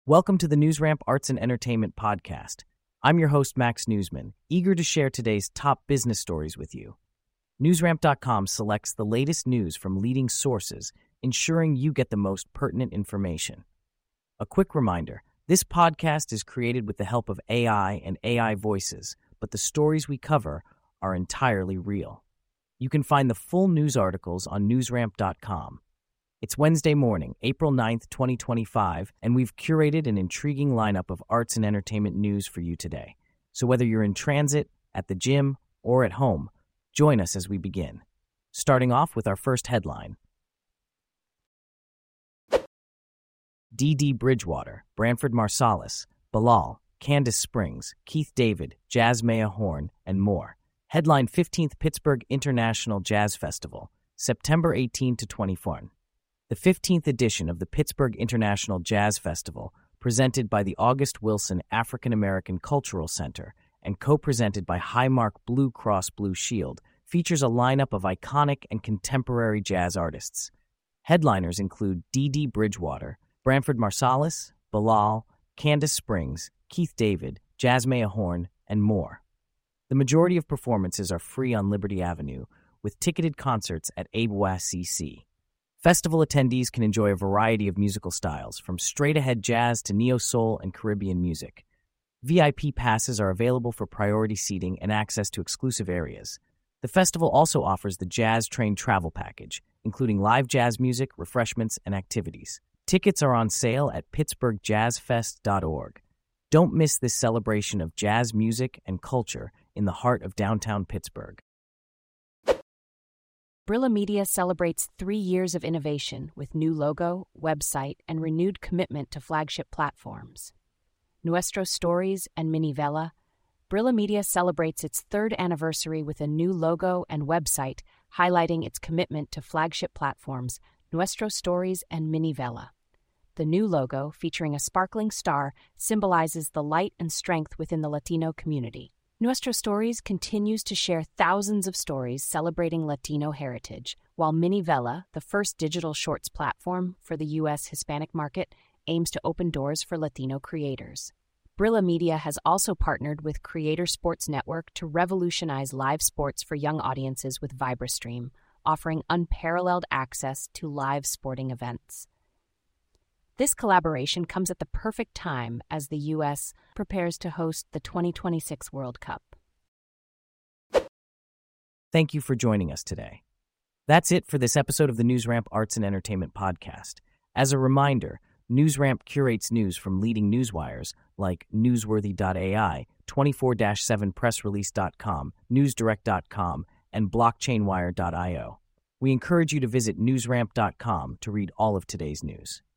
Welcome to the NewsRamp Arts and Entertainment Podcast. I'm your host, Max Newsman, eager to share today's top business stories with you. NewsRamp.com selects the latest news from leading sources, ensuring you get the most pertinent information. A quick reminder, this podcast is created with the help of AI and AI voices, but the stories we cover are entirely real. You can find the full news articles on NewsRamp.com. It's Wednesday morning, April 9th, 2025, and we've curated an intriguing lineup of arts and entertainment news for you today. So whether you're in transit, at the gym, or at home, join us as we begin. Starting off with our first headline. Dee Bridgewater, Branford Marsalis, Bilal, Candace Springs, Keith David, Jazzmeia Horn, and more. Headline 15th Pittsburgh International Jazz Festival, September 18 to 21. The 15th edition of the Pittsburgh International Jazz Festival, presented by the August Wilson African American Cultural Center and co-presented by Highmark Blue Cross Blue Shield, features a lineup of iconic and contemporary jazz artists. Headliners include Dee Bridgewater, Branford Marsalis, Bilal, Candace Springs, Keith David, Jazzmeia Horn, and more. The majority of performances are free on Liberty Avenue, with ticketed concerts at ABWA-CC. Festival attendees can enjoy a variety of musical styles, from straight-ahead jazz to neo-soul and Caribbean music. VIP passes are available for priority seating and access to exclusive areas. The festival also offers the Jazz Train travel package, including live jazz music, refreshments, and activities. Tickets are on sale at pittsburghjazzfest.org. Don't miss this celebration of jazz music and culture in the heart of downtown Pittsburgh. Brilla Media celebrates 3 years of innovation with new logo, website, and renewed commitment to flagship platforms. Nuestro Stories and Mini Vela, Brilla Media celebrates its 3rd anniversary with a new logo and website highlighting its commitment to flagship platforms, Nuestro Stories and Mini Vela. The new logo, featuring a sparkling star, symbolizes the light and strength within the Latino community. Nuestro Stories continues to share thousands of stories celebrating Latino heritage, while Mini Vela, the first digital shorts platform for the U.S. Hispanic market, aims to open doors for Latino creators. Brilla Media has also partnered with Creator Sports Network to revolutionize live sports for young audiences with VibraStream, offering unparalleled access to live sporting events. This collaboration comes at the perfect time as the U.S. prepares to host the 2026 World Cup. Thank you for joining us today. That's it for this episode of the NewsRamp Arts and Entertainment Podcast. As a reminder, NewsRamp curates news from leading newswires like Newsworthy.ai, 24-7pressrelease.com, NewsDirect.com, and BlockchainWire.io. We encourage you to visit NewsRamp.com to read all of today's news.